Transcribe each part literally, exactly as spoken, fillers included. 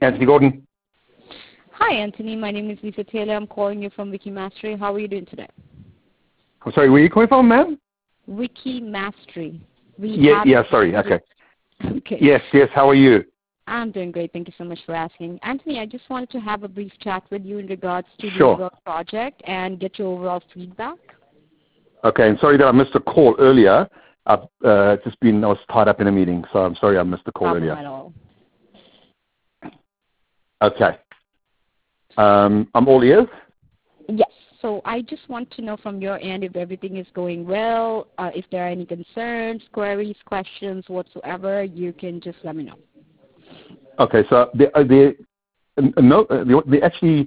Anthony Gordon. Hi, Anthony. My name is Lisa Taylor. I'm calling you from Wiki Mastery. How are you doing today? I'm sorry, where are you calling from, ma'am? Wiki Mastery. We Yeah, have yeah, sorry, okay. Okay. Yes, yes, how are you? I'm doing great. Thank you so much for asking. Anthony, I just wanted to have a brief chat with you in regards to the Sure. overall project and get your overall feedback. Okay, and sorry that I missed a call earlier. I've uh, just been, I was tied up in a meeting, so I'm sorry I missed the call Problem earlier. at all. Okay. Um, I'm all ears. Yes. So I just want to know from your end if everything is going well, uh, if there are any concerns, queries, questions whatsoever, you can just let me know. Okay, so the, uh, the, uh, no, uh, the, the actually,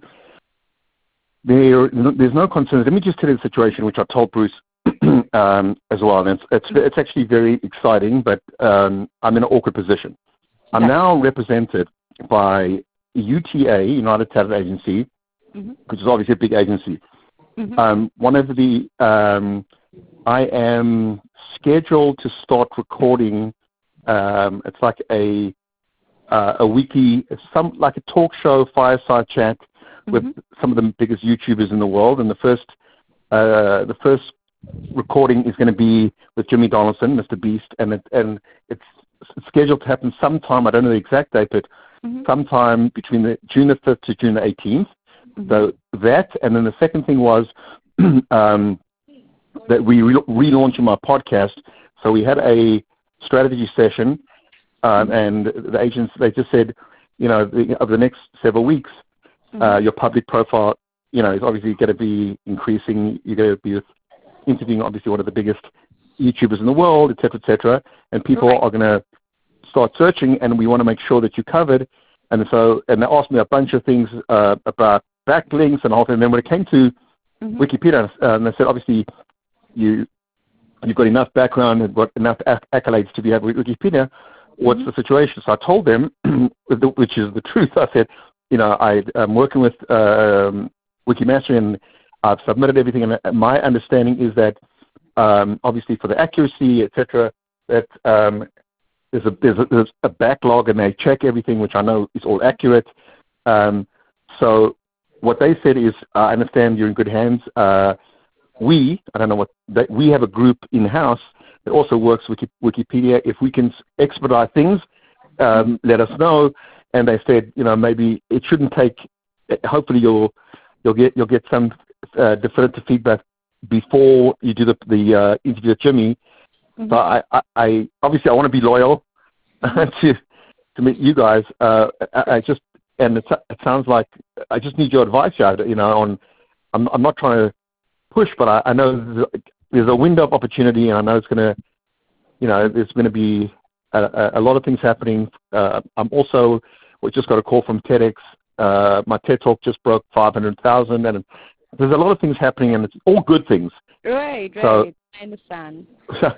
there, there's no concerns. Let me just tell you the situation, which I told Bruce um, as well. And it's, it's, it's actually very exciting, but um, I'm in an awkward position. I'm Okay. now represented by U T A, United Talent Agency, Mm-hmm. which is obviously a big agency. Mm-hmm. Um, one of the, um, I am scheduled to start recording. Um, it's like a uh, a wiki, it's some like a talk show, fireside chat with Mm-hmm. some of the biggest YouTubers in the world. And the first uh, the first recording is going to be with Jimmy Donaldson, Mister Beast, and it, and it's scheduled to happen sometime. I don't know the exact date, but Mm-hmm. sometime between the June the fifth to June the eighteenth. Mm-hmm. So that, and then the second thing was um, that we re- relaunching my podcast. So we had a strategy session, um, Mm-hmm. and the agents, they just said, you know, the, over the next several weeks, Mm-hmm. uh, your public profile, you know, is obviously going to be increasing. You're going to be interviewing obviously one of the biggest YouTubers in the world, et cetera, et cetera, and people Right. are going to start searching, and we want to make sure that you're covered. And so, and they asked me a bunch of things uh, about backlinks and all that. And then when it came to Mm-hmm. Wikipedia, uh, and they said, obviously, you you've got enough background and got enough acc- accolades to be at Wikipedia. What's Mm-hmm. the situation? So I told them, which is the truth. I said, you know, I, I'm working with um, Wikimastery, and I've submitted everything. And my understanding is that, um, obviously, for the accuracy, et cetera, that um, there's a, there's a there's a backlog, and they check everything, which I know is all accurate. Um, so what they said is, I understand you're in good hands. Uh, we, I don't know what, that we have a group in-house that also works with Wikipedia. If we can expedite things, um, let us know. And they said, you know, maybe it shouldn't take. Hopefully, you'll you'll get you'll get some uh, definitive feedback before you do the the uh, interview with Jimmy. Mm-hmm. So I, I, I obviously I want to be loyal to to meet you guys. Uh, I, I just and it, it sounds like I just need your advice, you know. On I'm I'm not trying to push, but I, I know there's a, there's a window of opportunity, and I know it's going to, you know, there's going to be a, a, a lot of things happening. Uh, I'm also, we just got a call from TEDx. Uh, my TED Talk just broke five hundred thousand, and there's a lot of things happening, and it's all good things. Right, right. So, I understand.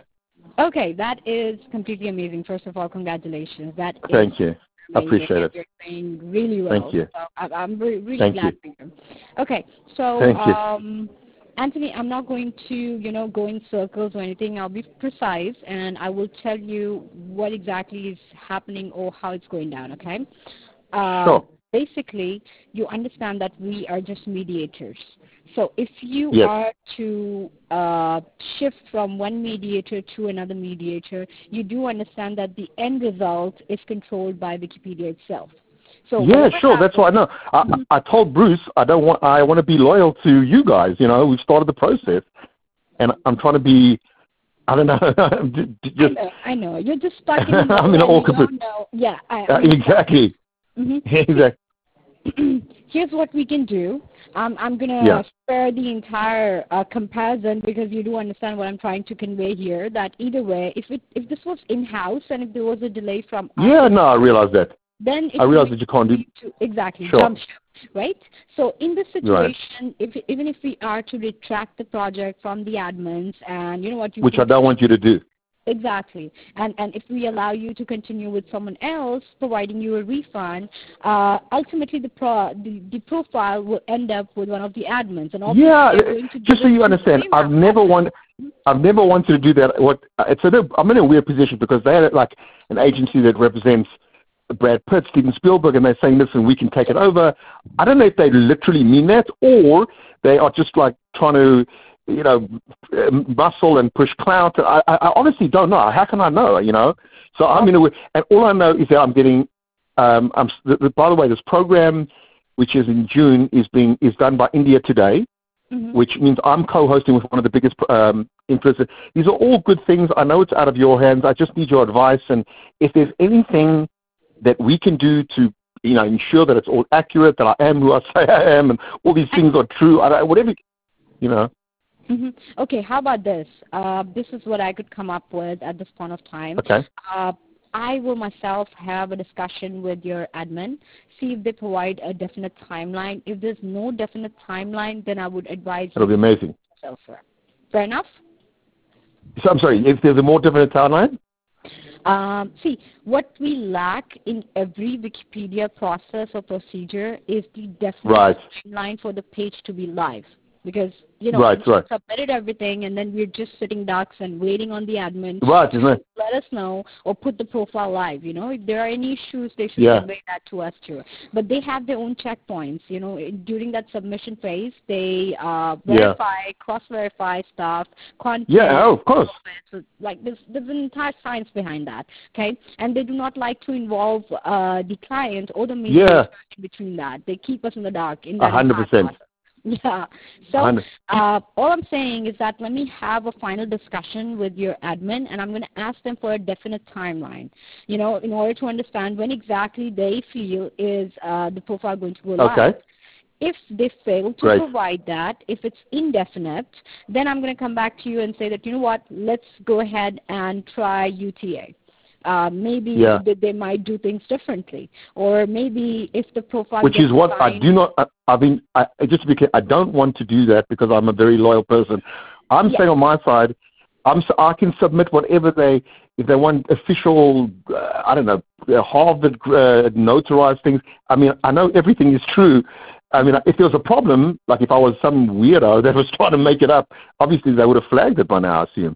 Okay, that is completely amazing. First of all, congratulations. That thank is you. I amazing, appreciate and it. you're doing really well. Thank you. So I, I'm really, really Thank glad you. for you. Okay, so Thank you. um, Anthony, I'm not going to, you know, go in circles or anything. I'll be precise, and I will tell you what exactly is happening or how it's going down. Okay. Uh, Sure. Basically, you understand that we are just mediators. So if you Yes. are to uh, shift from one mediator to another mediator, you do understand that the end result is controlled by Wikipedia itself. So Yeah, sure. happens, That's what I know. I, mm-hmm. I told Bruce I don't want. I want to be loyal to you guys. You know, we've started the process, and I'm trying to be. I don't know. just, I know, I know. You're just stuck in the middle. I'm in an and you awkward. don't know. Yeah, I, Uh, exactly. Mm-hmm. Exactly. Here's what we can do. Um, I'm going to Yeah. spare the entire uh, comparison because you do understand what I'm trying to convey here, that either way, if it if this was in-house and if there was a delay from us, Yeah. No, I realize that. then it's I realize going that you can't do. to exactly Sure. jump ship, right? So in this Right. situation, if even if we are to retract the project from the admins, and you know what, you Which can I don't want you to do. Exactly. And and if we allow you to continue with someone else providing you a refund, uh, ultimately the, pro, the the profile will end up with one of the admins. And obviously Yeah, they're going to just so give it you to understand, the I've same never admin. wanted, I've never wanted to do that. What it's a, I'm in a weird position because they had like an agency that represents Brad Pitt, Steven Spielberg, and they're saying, listen, we can take it over. I don't know if they literally mean that or they are just like trying to, you know, muscle and push clout. I, I honestly don't know. How can I know, you know? So I'm in a way, and all I know is that I'm getting, um, I'm, the, the, by the way, this program, which is in June, is being is done by India Today, mm-hmm. which means I'm co-hosting with one of the biggest um, influencers. These are all good things. I know it's out of your hands. I just need your advice. And if there's anything that we can do to, you know, ensure that it's all accurate, that I am who I say I am, and all these things are true, I, whatever, you know. Mm-hmm. Okay, how about this? Uh, this is what I could come up with at this point of time. Okay. Uh, I will myself have a discussion with your admin, see if they provide a definite timeline. If there's no definite timeline, then I would advise That'll you be amazing. Elsewhere. Fair enough? So, I'm sorry, if there's a more definite timeline? Um, see, what we lack in every Wikipedia process or procedure is the definite right. timeline for the page to be live. Because, you know, right, we right. submitted everything, and then we're just sitting ducks and waiting on the admin right, to isn't it? let us know or put the profile live. You know, if there are any issues, they should yeah. convey that to us too. But they have their own checkpoints. You know, during that submission phase, they uh, verify, yeah. cross-verify stuff, content. Yeah, oh, of course. So, like, there's, there's an entire science behind that, okay? And they do not like to involve uh, the client or the media yeah. in between that. They keep us in the dark in that one hundred percent. Process. Yeah. So uh, all I'm saying is that let me have a final discussion with your admin, and I'm going to ask them for a definite timeline, you know, in order to understand when exactly they feel is uh, the profile going to go live. Okay. If they fail to Great. provide that, if it's indefinite, then I'm going to come back to you and say that, you know what, let's go ahead and try U T A. Uh, maybe yeah. they, they might do things differently, or maybe if the profile which is what signed, I do not. I, I mean, I, just to be clear, I don't want to do that because I'm a very loyal person. I'm yeah. saying on my side, I'm I can submit whatever they if they want official. Uh, I don't know, Harvard uh, notarized things. I mean, I know everything is true. I mean, if there was a problem, like if I was some weirdo that was trying to make it up, obviously they would have flagged it by now, I assume.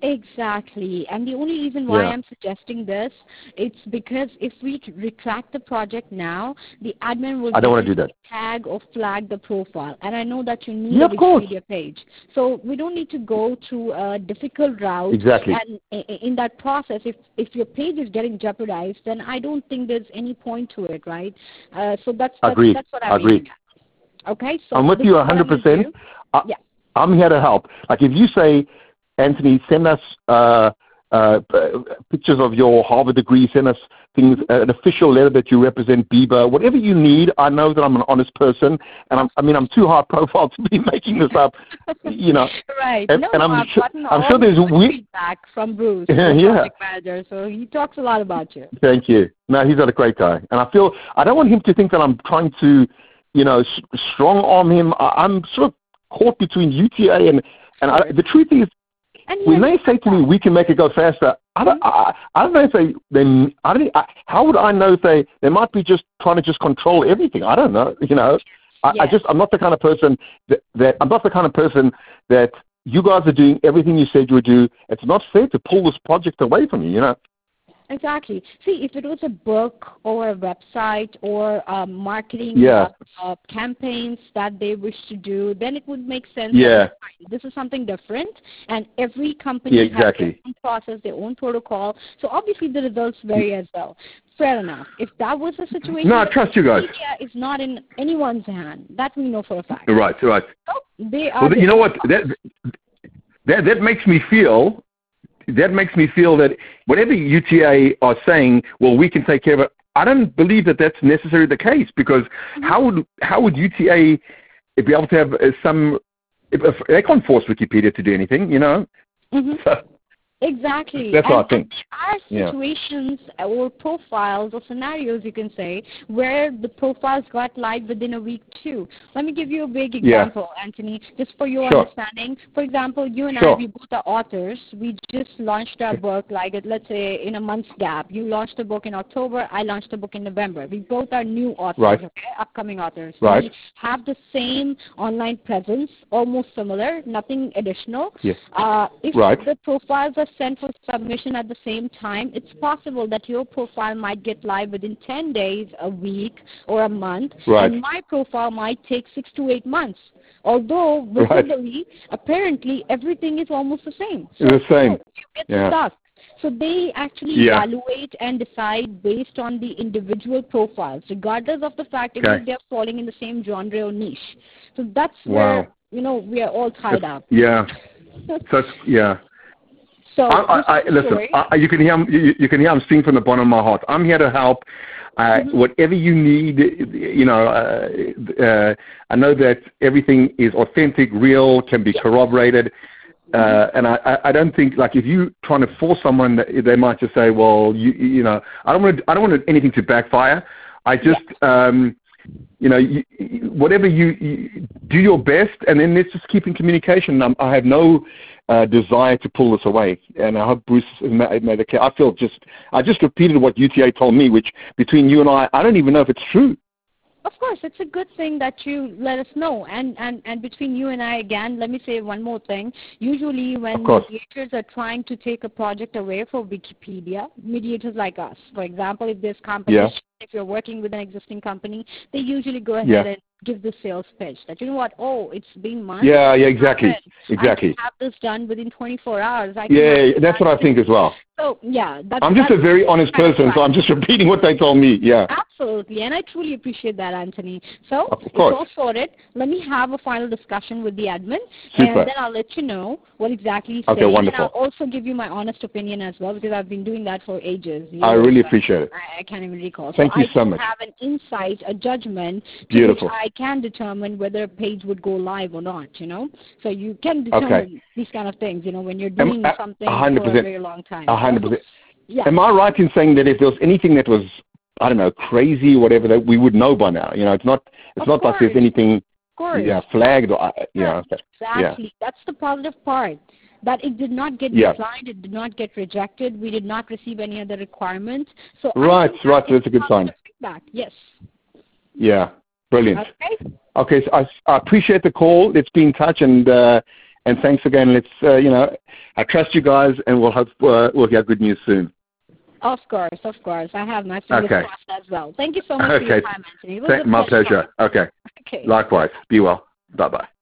Exactly. And the only reason why yeah. I'm suggesting this, it's because if we retract the project now, the admin will I don't want to do that. tag or flag the profile. And I know that you need yeah, a of course. Wikipedia page. So we don't need to go through a difficult route. Exactly. And in that process, if, if your page is getting jeopardized, then I don't think there's any point to it, right? Uh, so that's, that's, Agreed. that's what I'm Agreed. Okay? So I'm with you one hundred percent. I, yeah. I'm here to help. Like if you say, Anthony, send us uh, uh, pictures of your Harvard degree, send us things, uh, an official letter that you represent Bieber, whatever you need. I know that I'm an honest person, and I'm, I mean, I'm too high profile to be making this up, you know. Right. And, no, and no, I'm, I've sure, gotten I'm all sure there's weird feedback from Bruce, yeah, the yeah. project manager, so he talks a lot about you. Thank you. No, he's a great guy, and I feel I don't want him to think that I'm trying to, you know, strong arm him. I, I'm sort of caught between U T A and and I, the truth is. And when they say to me, we can make it go faster, I don't, I, I don't know if they, they I don't, I, how would I know if they, they might be just trying to just control everything. I don't know, you know. I, yes. I just, I'm not the kind of person that, that, I'm not the kind of person that you guys are doing everything you said you would do. It's not fair to pull this project away from you, you know. Exactly. See, if it was a book or a website or uh, marketing yeah. uh, uh, campaigns that they wish to do, then it would make sense. Yeah. This is something different, and every company yeah, exactly. has their own process, their own protocol. So obviously the results vary as well. Fair enough. If that was the situation, no, I trust you guys. Media is not in anyone's hand. That we know for a fact. Right, right. So they are. Well, you know what? That that that makes me feel. That makes me feel that whatever U T A are saying, well, we can take care of it. I don't believe that that's necessarily the case because mm-hmm. how would how would U T A be able to have some? If, if they can't force Wikipedia to do anything, you know. Mm-hmm. So, exactly. That's and, what I think. There are situations yeah. or profiles or scenarios, you can say, where the profiles got live within a week too. Let me give you a big example, yeah. Anthony, just for your sure. understanding. For example, you and sure. I, we both are authors. We just launched our book, like, let's say, in a month's gap. You launched a book in October. I launched a book in November. We both are new authors, right. okay, upcoming authors. Right. We have the same online presence, almost similar, nothing additional. Yes. Uh, if right. the profiles are are sent for submission at the same time, it's possible that your profile might get live within ten days, a week, or a month, right. and my profile might take six to eight months. Although visibly, right. apparently, everything is almost the same. So, the same. So you get yeah. stuck. So they actually yeah. evaluate and decide based on the individual profiles, regardless of the fact okay. if they're falling in the same genre or niche. So that's wow. where, you know, we are all tied that's, up. Yeah. so yeah. So I, I, I, listen, I, you can hear you, you can hear I'm singing from the bottom of my heart. I'm here to help. Uh, mm-hmm. Whatever you need, you know, uh, uh, I know that everything is authentic, real, can be corroborated. Uh, and I, I don't think, like, if you trying to force someone, they might just say, well, you, you know, I don't want to, I don't want anything to backfire. I just, yeah. um, you know, you, whatever you, you do your best, and then let's just keep in communication. I'm, I have no uh, desire to pull this away, and I hope Bruce has made it clear. I feel just, I just repeated what U T A told me, which between you and I, I don't even know if it's true. Of course, it's a good thing that you let us know. And, and, and between you and I, again, let me say one more thing. Usually when mediators are trying to take a project away from Wikipedia, mediators like us, for example, if there's competition, yeah. if you're working with an existing company, they usually go ahead yeah. and give the sales pitch that, you know what, oh, it's been months. Yeah, yeah, exactly. Exactly. I can have this done within twenty-four hours. I yeah, that's what I think as well. So, yeah. That's, I'm just that's a very honest person, so I'm just repeating what they told me. Yeah. Absolutely, and I truly appreciate that, Anthony. So, of it's course. all sorted. Let me have a final discussion with the admin, Super. and then I'll let you know what exactly he's okay, saying. Wonderful. And I'll also give you my honest opinion as well, because I've been doing that for ages. I know, really appreciate it. I, I can't even recall. Thank so you so I much. I have an insight, a judgment, to Beautiful. which I can determine whether a page would go live or not, you know? So you can determine okay. these kind of things, you know, when you're doing um, something one hundred percent. for a very long time. one hundred percent. Yeah. Am I right in saying that if there was anything that was, I don't know, crazy or whatever, that we would know by now? You know, it's not, it's of not course. like there's anything, yeah, flagged or, you know. Exactly. Yeah. That's the positive part. That it did not get yeah. declined, it did not get rejected, we did not receive any other requirements. So right, right. So that's a good sign. Feedback. Yes. Yeah. Brilliant. Okay. Okay. So I, I appreciate the call. Let's be in touch, and uh, and thanks again. Let's uh, you know, I trust you guys, and we'll hope uh, we'll get good news soon. Of course, of course. I have my fingers okay. crossed as well. Thank you so much okay. for your time, Anthony. It was Th- a my pleasure. pleasure. Okay. Okay. Likewise. Be well. Bye bye.